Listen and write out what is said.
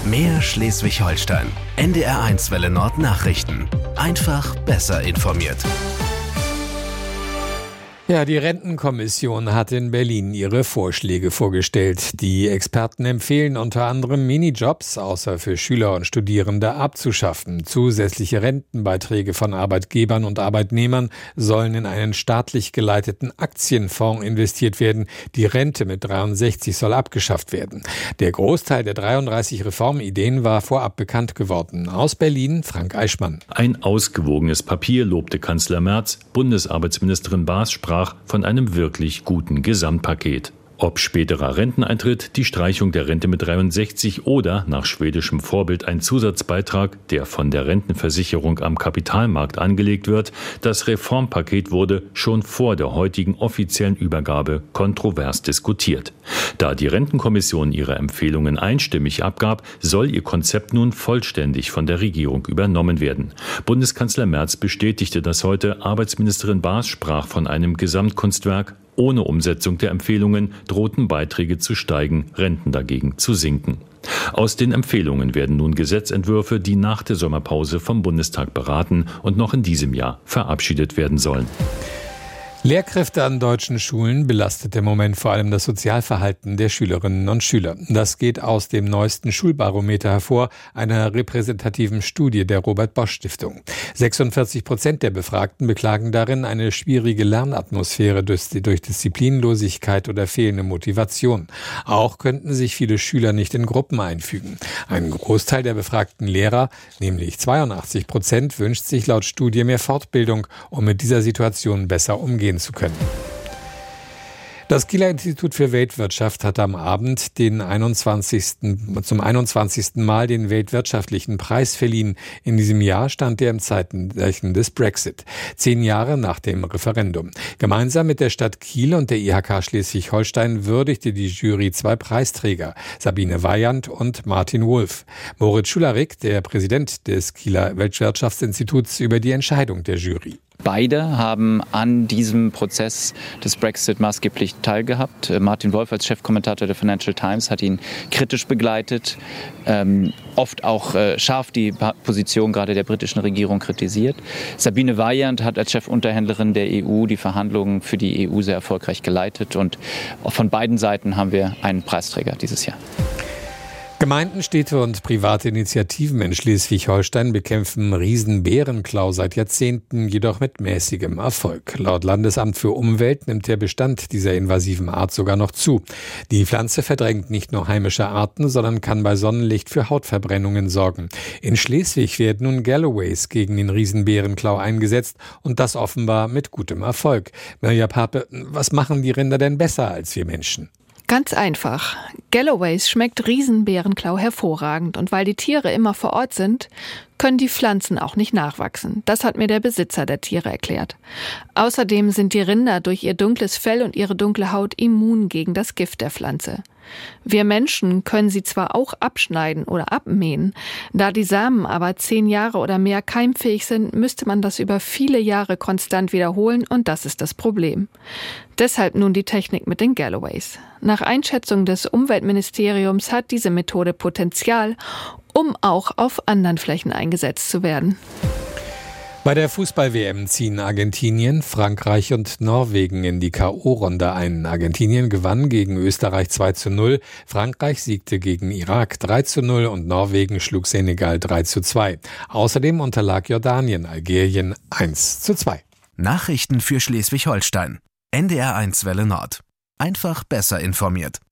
Mehr Schleswig-Holstein. NDR1 Welle Nord Nachrichten. Einfach besser informiert. Ja, die Rentenkommission hat in Berlin ihre Vorschläge vorgestellt. Die Experten empfehlen unter anderem Minijobs, außer für Schüler und Studierende, abzuschaffen. Zusätzliche Rentenbeiträge von Arbeitgebern und Arbeitnehmern sollen in einen staatlich geleiteten Aktienfonds investiert werden. Die Rente mit 63 soll abgeschafft werden. Der Großteil der 33 Reformideen war vorab bekannt geworden. Aus Berlin, Frank Eichmann. Ein ausgewogenes Papier, lobte Kanzler Merz. Bundesarbeitsministerin Baas sprach von einem wirklich guten Gesamtpaket. Ob späterer Renteneintritt, die Streichung der Rente mit 63 oder nach schwedischem Vorbild ein Zusatzbeitrag, der von der Rentenversicherung am Kapitalmarkt angelegt wird, das Reformpaket wurde schon vor der heutigen offiziellen Übergabe kontrovers diskutiert. Da die Rentenkommission ihre Empfehlungen einstimmig abgab, soll ihr Konzept nun vollständig von der Regierung übernommen werden. Bundeskanzler Merz bestätigte das heute, Arbeitsministerin Baas sprach von einem Gesamtkunstwerk. Ohne Umsetzung der Empfehlungen drohten Beiträge zu steigen, Renten dagegen zu sinken. Aus den Empfehlungen werden nun Gesetzentwürfe, die nach der Sommerpause vom Bundestag beraten und noch in diesem Jahr verabschiedet werden sollen. Lehrkräfte an deutschen Schulen belastet im Moment vor allem das Sozialverhalten der Schülerinnen und Schüler. Das geht aus dem neuesten Schulbarometer hervor, einer repräsentativen Studie der Robert-Bosch-Stiftung. 46% der Befragten beklagen darin eine schwierige Lernatmosphäre durch Disziplinlosigkeit oder fehlende Motivation. Auch könnten sich viele Schüler nicht in Gruppen einfügen. Ein Großteil der befragten Lehrer, nämlich 82%, wünscht sich laut Studie mehr Fortbildung, um mit dieser Situation besser umgehen zu können. Das Kieler Institut für Weltwirtschaft hat am Abend zum 21. Mal den Weltwirtschaftlichen Preis verliehen. In diesem Jahr stand er im Zeichen des Brexit, 10 Jahre nach dem Referendum. Gemeinsam mit der Stadt Kiel und der IHK Schleswig-Holstein würdigte die Jury 2 Preisträger, Sabine Weyand und Martin Wolf. Moritz Schularik, der Präsident des Kieler Weltwirtschaftsinstituts, über die Entscheidung der Jury. Beide haben an diesem Prozess des Brexit maßgeblich teilgehabt. Martin Wolf als Chefkommentator der Financial Times hat ihn kritisch begleitet, oft auch scharf die Position gerade der britischen Regierung kritisiert. Sabine Weyand hat als Chefunterhändlerin der EU die Verhandlungen für die EU sehr erfolgreich geleitet und von beiden Seiten haben wir einen Preisträger dieses Jahr. Gemeinden, Städte und private Initiativen in Schleswig-Holstein bekämpfen Riesenbärenklau seit Jahrzehnten, jedoch mit mäßigem Erfolg. Laut Landesamt für Umwelt nimmt der Bestand dieser invasiven Art sogar noch zu. Die Pflanze verdrängt nicht nur heimische Arten, sondern kann bei Sonnenlicht für Hautverbrennungen sorgen. In Schleswig werden nun Galloways gegen den Riesenbärenklau eingesetzt und das offenbar mit gutem Erfolg. Mirja Pape, was machen die Rinder denn besser als wir Menschen? Ganz einfach. Galloways schmeckt Riesenbärenklau hervorragend und weil die Tiere immer vor Ort sind, können die Pflanzen auch nicht nachwachsen. Das hat mir der Besitzer der Tiere erklärt. Außerdem sind die Rinder durch ihr dunkles Fell und ihre dunkle Haut immun gegen das Gift der Pflanze. Wir Menschen können sie zwar auch abschneiden oder abmähen, da die Samen aber 10 Jahre oder mehr keimfähig sind, müsste man das über viele Jahre konstant wiederholen und das ist das Problem. Deshalb nun die Technik mit den Galloways. Nach Einschätzung des Umweltministeriums hat diese Methode Potenzial, um auch auf anderen Flächen eingesetzt zu werden. Bei der Fußball-WM ziehen Argentinien, Frankreich und Norwegen in die K.O.-Runde ein. Argentinien gewann gegen Österreich 2:0, Frankreich siegte gegen Irak 3:0 und Norwegen schlug Senegal 3:2. Außerdem unterlag Jordanien Algerien 1:2. Nachrichten für Schleswig-Holstein. NDR1 Welle Nord. Einfach besser informiert.